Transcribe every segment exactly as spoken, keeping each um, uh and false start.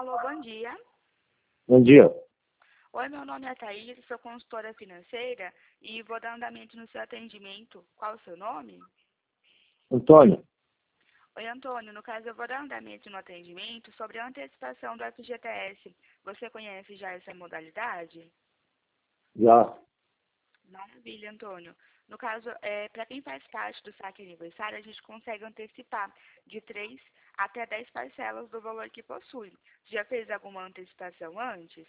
Alô, bom dia. Bom dia. Oi, meu nome é Thaís, sou consultora financeira e vou dar andamento no seu atendimento. Qual o seu nome? Antônio. Oi, Antônio. No caso, eu vou dar andamento no atendimento sobre a antecipação do F G T S. Você conhece já essa modalidade? Já. Maravilha, Antônio. No caso, é, para quem faz parte do saque aniversário, a gente consegue antecipar de três até dez parcelas do valor que possui. Já fez alguma antecipação antes?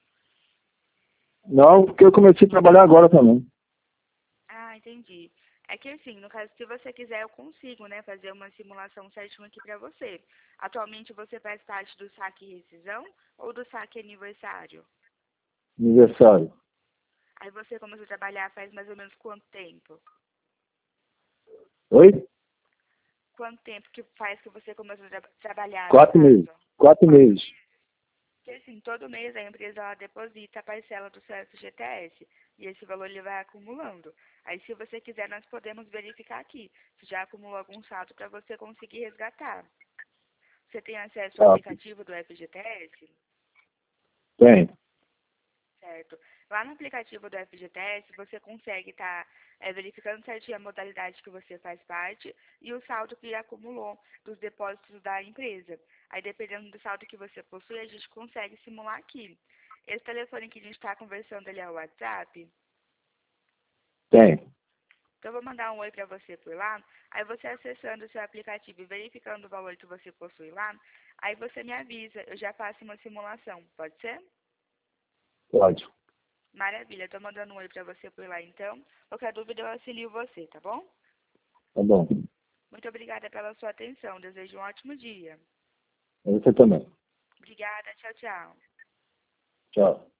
Não, porque eu comecei a trabalhar agora também. Ah, entendi. É que assim, no caso, se você quiser, eu consigo, né, fazer uma simulação certinho aqui para você. Atualmente você faz parte do saque rescisão ou do saque aniversário? Aniversário. Aí você começou a trabalhar faz mais ou menos quanto tempo? Oi? Quanto tempo que faz que você começou a tra trabalhar, no Quatro meses. caso? Quatro Quatro meses. meses? Porque assim, todo mês a empresa ela deposita a parcela do seu F G T S e esse valor ele vai acumulando. Aí se você quiser, nós podemos verificar aqui se já acumulou algum saldo para você conseguir resgatar. Você tem acesso ao Tá. aplicativo do F G T S? Tem. Certo. Lá no aplicativo do F G T S, você consegue estar é, verificando certinho a modalidade que você faz parte e o saldo que acumulou dos depósitos da empresa. Aí, dependendo do saldo que você possui, a gente consegue simular aqui. Esse telefone que a gente está conversando, ele é o WhatsApp? Tem. Então, eu vou mandar um oi para você por lá. Aí, você acessando o seu aplicativo e verificando o valor que você possui lá, aí você me avisa, eu já faço uma simulação. Pode ser? Pode. Maravilha, estou mandando um oi para você por lá então. Qualquer dúvida eu auxilio você, tá bom? Tá bom. Muito obrigada pela sua atenção. Desejo um ótimo dia. Você também. Obrigada, tchau, tchau. Tchau.